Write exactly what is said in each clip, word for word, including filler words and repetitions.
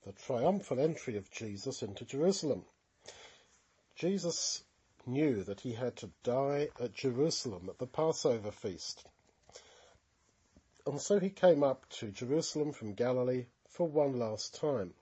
the triumphal entry of Jesus into Jerusalem. Jesus knew that he had to die at Jerusalem at the Passover feast. And so he came up to Jerusalem from Galilee for one last time.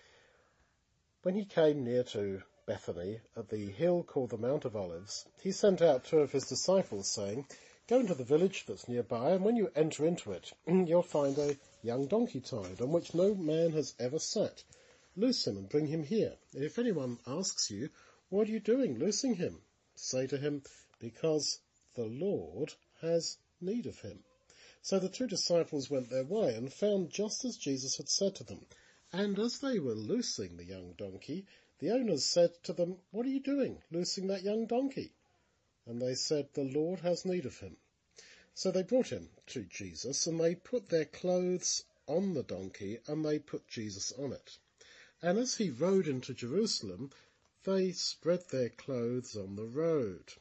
When he came near to Bethany, at the hill called the Mount of Olives, he sent out two of his disciples, saying, "Go into the village that's nearby, and when you enter into it, you'll find a young donkey tied, on which no man has ever sat. Loose him and bring him here. If anyone asks you, 'What are you doing loosing him?' say to him, 'Because the Lord has need of him.'" So the two disciples went their way and found just as Jesus had said to them. And as they were loosing the young donkey, the owners said to them, "What are you doing, loosing that young donkey?" And they said, "The Lord has need of him." So they brought him to Jesus, and they put their clothes on the donkey, and they put Jesus on it. And as he rode into Jerusalem, they spread their clothes on the road.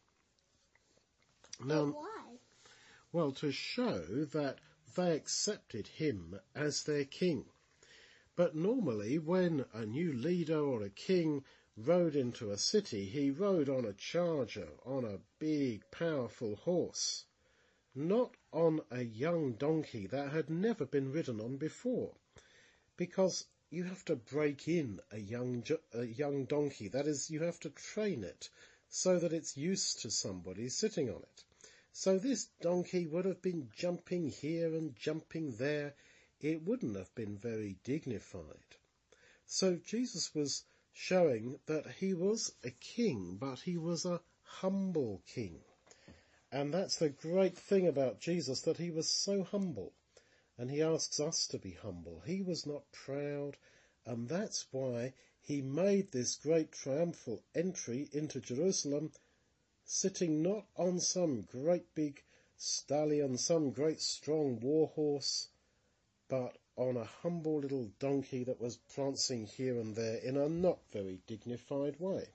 Now, But why? Well, to show that they accepted him as their king. But normally when a new leader or a king rode into a city, he rode on a charger, on a big, powerful horse, not on a young donkey that had never been ridden on before, because you have to break in a young, a young donkey. That is, you have to train it so that it's used to somebody sitting on it. So this donkey would have been jumping here and jumping there. It wouldn't have been very dignified. So Jesus was showing that he was a king, but he was a humble king. And that's the great thing about Jesus, that he was so humble. And he asks us to be humble. He was not proud, and that's why he made this great triumphal entry into Jerusalem, sitting not on some great big stallion, some great strong war horse, but on a humble little donkey that was prancing here and there in a not very dignified way.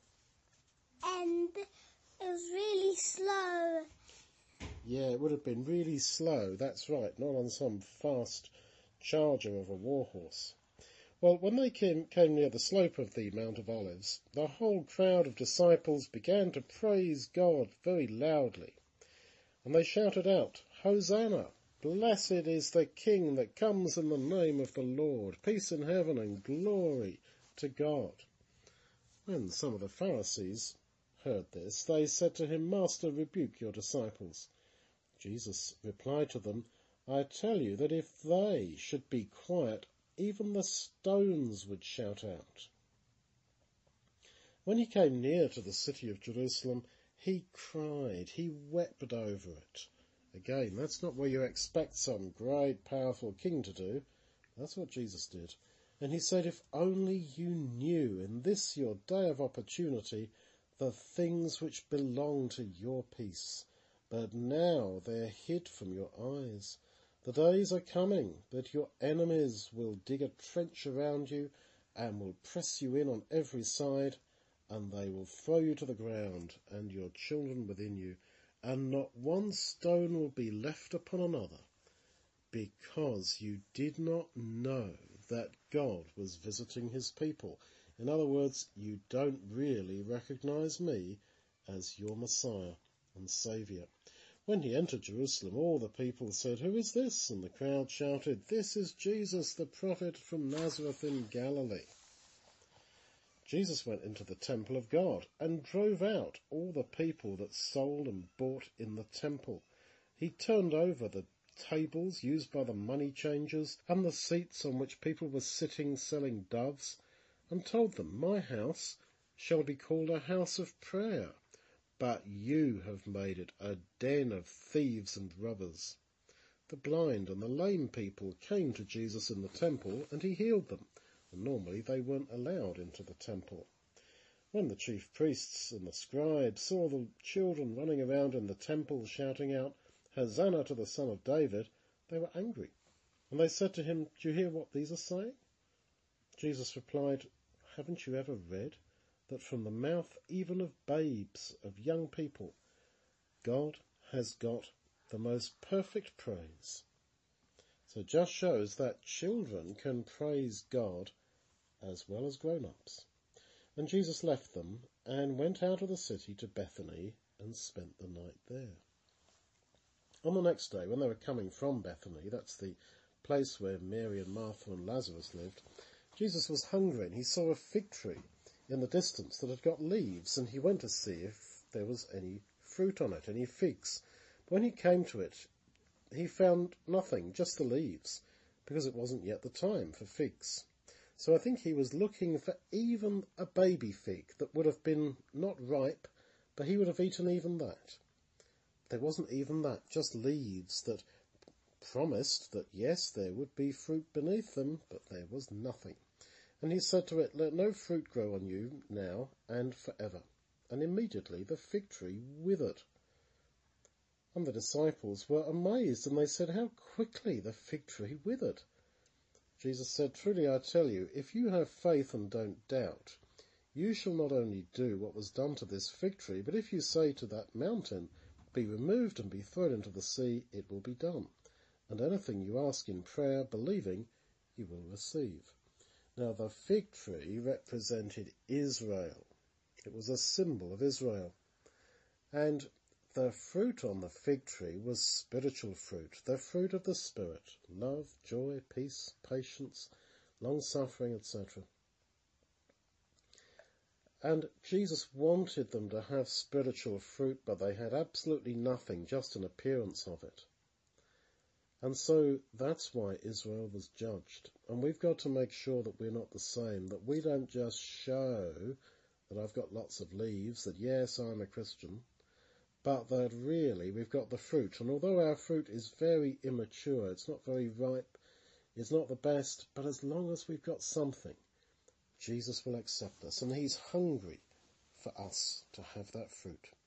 And it was really slow. Yeah, it would have been really slow, that's right, not on some fast charger of a war horse. Well, when they came, came near the slope of the Mount of Olives, the whole crowd of disciples began to praise God very loudly. And they shouted out, "Hosanna! Blessed is the King that comes in the name of the Lord. Peace in heaven and glory to God." When some of the Pharisees heard this, they said to him, "Master, rebuke your disciples." Jesus replied to them, "I tell you that if they should be quiet, even the stones would shout out." When he came near to the city of Jerusalem, he cried, he wept over it. Again, that's not what you expect some great, powerful king to do. That's what Jesus did. And he said, "If only you knew in this your day of opportunity the things which belong to your peace, but now they're hid from your eyes. The days are coming that your enemies will dig a trench around you and will press you in on every side, and they will throw you to the ground and your children within you, and not one stone will be left upon another, because you did not know that God was visiting his people." In other words, you don't really recognize me as your Messiah and Saviour. When he entered Jerusalem, all the people said, "Who is this?" And the crowd shouted, "This is Jesus, the prophet from Nazareth in Galilee." Jesus went into the temple of God and drove out all the people that sold and bought in the temple. He turned over the tables used by the money changers and the seats on which people were sitting selling doves, and told them, "My house shall be called a house of prayer, but you have made it a den of thieves and robbers." The blind and the lame people came to Jesus in the temple, and he healed them, and normally they weren't allowed into the temple. When the chief priests and the scribes saw the children running around in the temple shouting out, "Hosanna to the Son of David," they were angry, and they said to him, "Do you hear what these are saying?" Jesus replied, "Haven't you ever read that from the mouth even of babes, of young people, God has got the most perfect praise?" So it just shows that children can praise God as well as grown-ups. And Jesus left them and went out of the city to Bethany and spent the night there. On the next day, when they were coming from Bethany, that's the place where Mary and Martha and Lazarus lived, Jesus was hungry and he saw a fig tree in the distance that had got leaves, and he went to see if there was any fruit on it, any figs. But when he came to it, he found nothing, just the leaves, because it wasn't yet the time for figs. So I think he was looking for even a baby fig that would have been not ripe, but he would have eaten even that. There wasn't even that, just leaves that promised that yes, there would be fruit beneath them, but there was nothing. And he said to it, let no fruit grow on you now and forever. And immediately the fig tree withered. And the disciples were amazed, and they said, how quickly the fig tree withered. Jesus said, truly I tell you, if you have faith and don't doubt, you shall not only do what was done to this fig tree, but if you say to that mountain, be removed and be thrown into the sea, it will be done. And anything you ask in prayer, believing, you will receive. Now the fig tree represented Israel. It was a symbol of Israel. And the fruit on the fig tree was spiritual fruit, the fruit of the Spirit, love, joy, peace, patience, long-suffering, et cetera. And Jesus wanted them to have spiritual fruit, but they had absolutely nothing, just an appearance of it. And so that's why Israel was judged. And we've got to make sure that we're not the same, that we don't just show that I've got lots of leaves, that yes, I'm a Christian, but that really we've got the fruit. And although our fruit is very immature, it's not very ripe, it's not the best, but as long as we've got something, Jesus will accept us, and he's hungry for us to have that fruit.